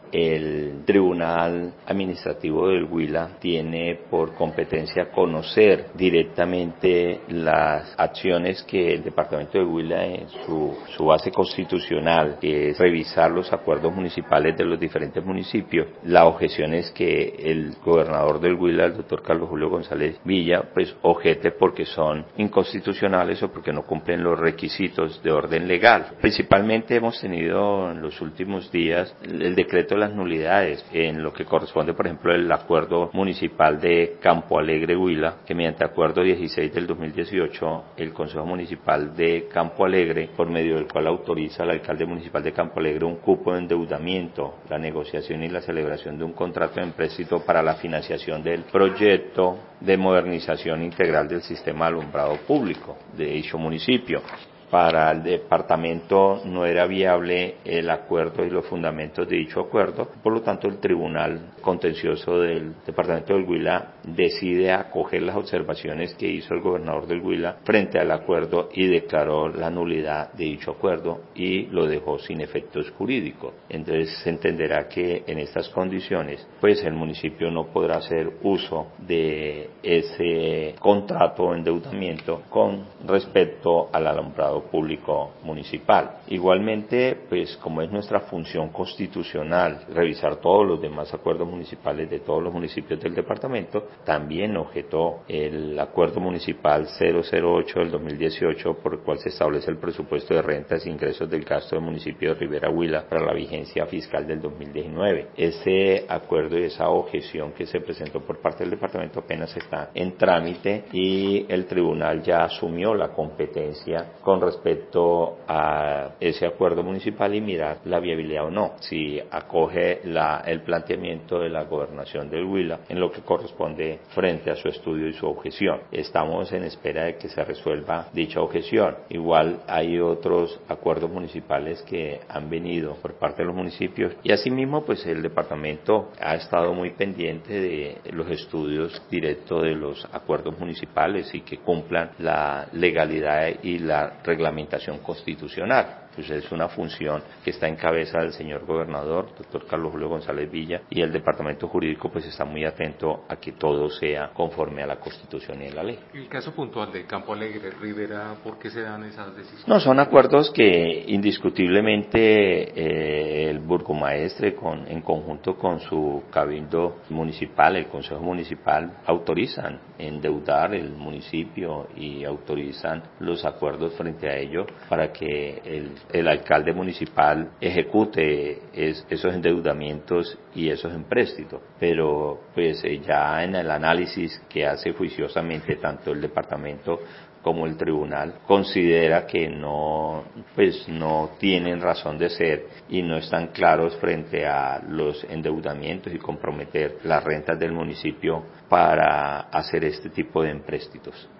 el Tribunal Administrativo del Huila tiene por competencia conocer directamente las acciones que el Departamento de Huila en su base constitucional, que es revisar los acuerdos municipales de los diferentes municipios. La objeción es que el gobernador del Huila, el doctor Carlos Julio González Villa, pues objete porque son inconstitucionales o porque no cumplen los requisitos de orden legal. Principalmente hemos tenido en los últimos días el decreto de las nulidades en lo que corresponde, por ejemplo, el acuerdo municipal de Campo Alegre Huila, que mediante acuerdo 16 del 2018 el Consejo Municipal de Campo Alegre, por medio del cual autoriza al alcalde municipal de Campo Alegre un cupo de endeudamiento, la negociación y la celebración de un contrato de empréstito para la financiación del proyecto de modernización integral del sistema de alumbrado público de dicho municipio. Para el departamento no era viable el acuerdo y los fundamentos de dicho acuerdo, por lo tanto el Tribunal Contencioso del Departamento del Huila decide acoger las observaciones que hizo el gobernador del Huila frente al acuerdo y declaró la nulidad de dicho acuerdo y lo dejó sin efectos jurídicos. Entonces se entenderá que en estas condiciones pues el municipio no podrá hacer uso de ese contrato o endeudamiento con respecto al alumbrado público municipal. Igualmente, pues como es nuestra función constitucional revisar todos los demás acuerdos municipales de todos los municipios del departamento, también objetó el acuerdo municipal 008 del 2018 por el cual se establece el presupuesto de rentas e ingresos del gasto del municipio de Rivera Huila para la vigencia fiscal del 2019. Ese acuerdo y esa objeción que se presentó por parte del departamento apenas está en trámite y el tribunal ya asumió la competencia con respecto a ese acuerdo municipal y mirar la viabilidad o no, si acoge el planteamiento de la gobernación del Huila en lo que corresponde frente a su estudio y su objeción. Estamos en espera de que se resuelva dicha objeción. Igual hay otros acuerdos municipales que han venido por parte de los municipios y asimismo pues el departamento ha estado muy pendiente de los estudios directos de los acuerdos municipales y que cumplan la legalidad y la reglamentación constitucional. Pues es una función que está en cabeza del señor gobernador, doctor Carlos Julio González Villa, y el departamento jurídico pues está muy atento a que todo sea conforme a la Constitución y a la ley. El caso puntual de Campo Alegre, Rivera, ¿por qué se dan esas decisiones? No, son acuerdos que indiscutiblemente el burgomaestre en conjunto con su cabildo municipal, el consejo municipal, autorizan endeudar el municipio y autorizan los acuerdos frente a ello para que el alcalde municipal ejecute esos endeudamientos y esos empréstitos. Pero pues ya en el análisis que hace juiciosamente tanto el departamento como el tribunal considera que no tienen razón de ser y no están claros frente a los endeudamientos y comprometer las rentas del municipio para hacer este tipo de empréstitos.